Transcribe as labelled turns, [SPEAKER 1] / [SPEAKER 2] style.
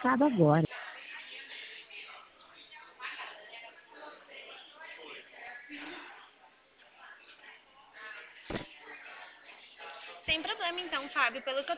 [SPEAKER 1] acaba agora.
[SPEAKER 2] Sem problema então, Fábio. Pelo que eu